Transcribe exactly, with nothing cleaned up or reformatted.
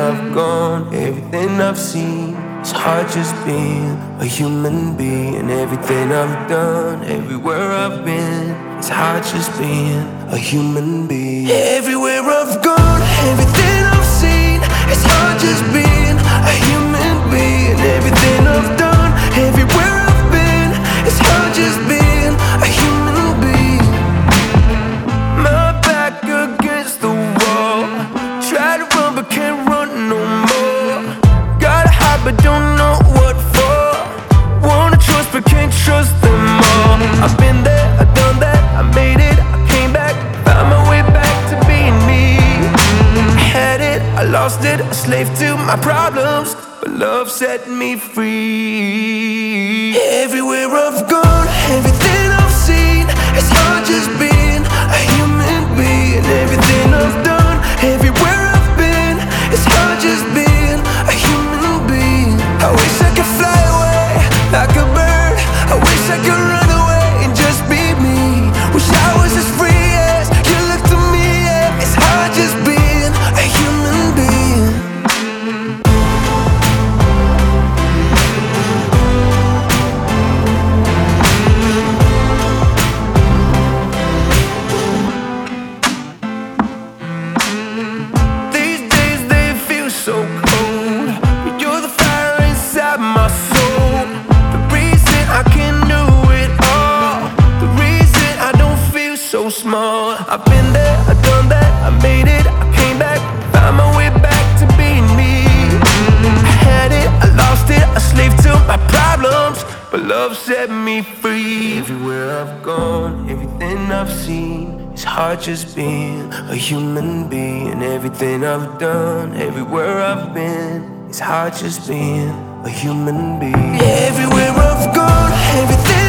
I've gone, everything I've seen, it's hard just being a human being. And everything I've done, everywhere I've been, it's hard just being a human being. Everywhere I've gone, everything I've seen, it's hard just being a human being. Everything I've done, everywhere I've been, it's hard just being a human being. My back against the wall, try to run but can't run no more. Gotta hide but don't know what for. Wanna trust but can't trust them all. I've been there, I've done that, I made it, I came back, found my way back to being me. I had it, I lost it, a slave to my problems, but love set me free. Everywhere I've gone, everything I've seen, it's hard just being a human being. Everything I've done, everywhere I've been, it's hard just being a human being. I wish I could fly away like a bird, I wish I could run away and just be me. Wish I was as free as you look to me, yeah. It's hard just being a human being. These days they feel so cold, but you're the fire inside my soul. The reason I can do it all, the reason I don't feel so small. I've been there, I've done that, I made it, I came back, found my way back to being me. I had it, I lost it, a slave to my problems, but love set me free. Everywhere I've gone, everything I've seen, it's hard just being a human being. Everything I've done, everywhere I've been, it's hard just being a human being. Everywhere I've gone, everything